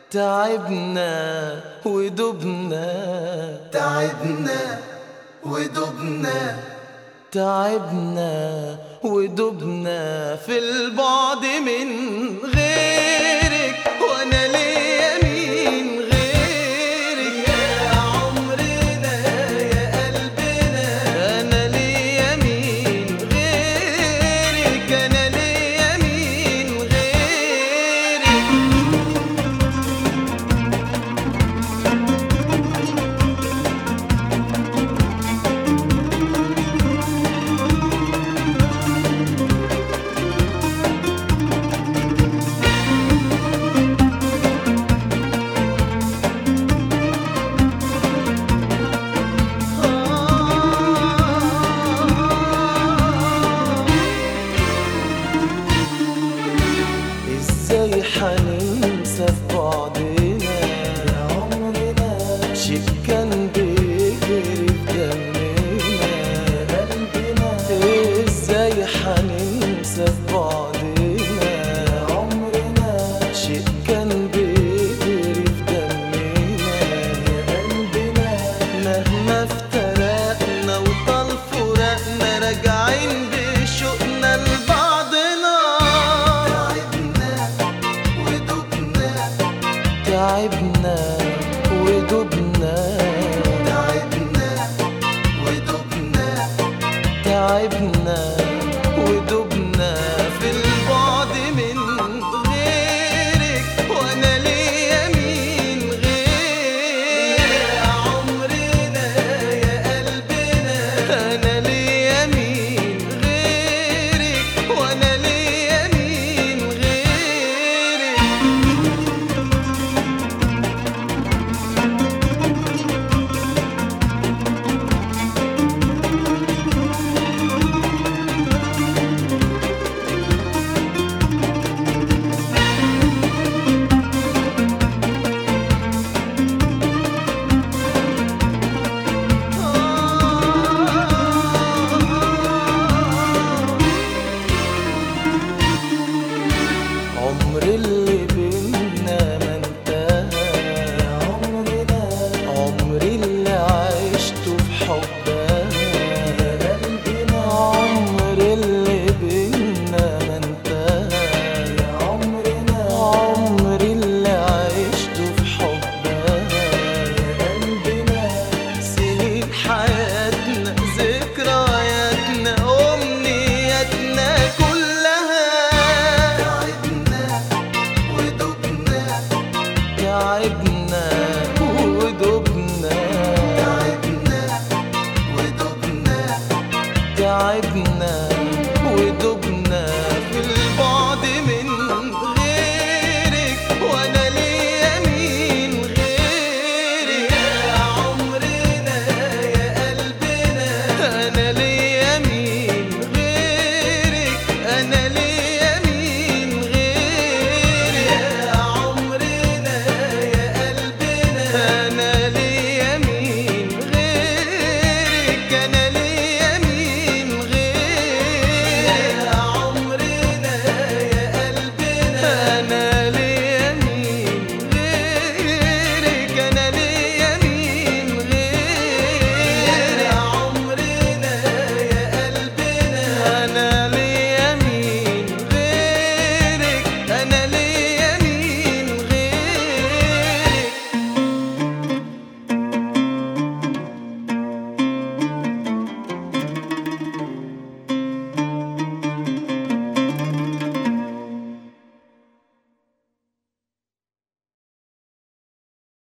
تعبنا ودبنا، تعبنا ودبنا، تعبنا ودبنا في البعد من غيرك، وانا ليا مين غيرك يا عمرنا يا قلبنا. انا ليا مين غيرك، انا ليا مين غيرك. ازاي حننسى في بعضنا يا عمرنا شيء كان بيجري في دمنا يا قلبنا. ازاي حننسى في بعضنا يا عمرنا شيء كان بيجري في دمنا يا قلبنا. مهما افترقنا وطال فراقنا راجعين بشوقنا لبعضنا. تعبنا ودبنا، تعبنا ودبنا، تعبنا ودبنا، تعبنا ودبنا في البعد من غيرك، وانا ليا مين غيرك يا عمرنا يا قلبنا. انا ليا مين غيرك، وانا ليا مين غيرك. عمر اللي بينا ما انتهى يا عمرنا عمري اللي عشته في حبها يا قلبنا. عمر اللي بينا ما انتهى يا عمرنا عمري اللي عشته في حبها يا قلبنا. سنين حياتنا ذكرياتنا أمنياتنا كلها. تعبنا ودبنا، تعبنا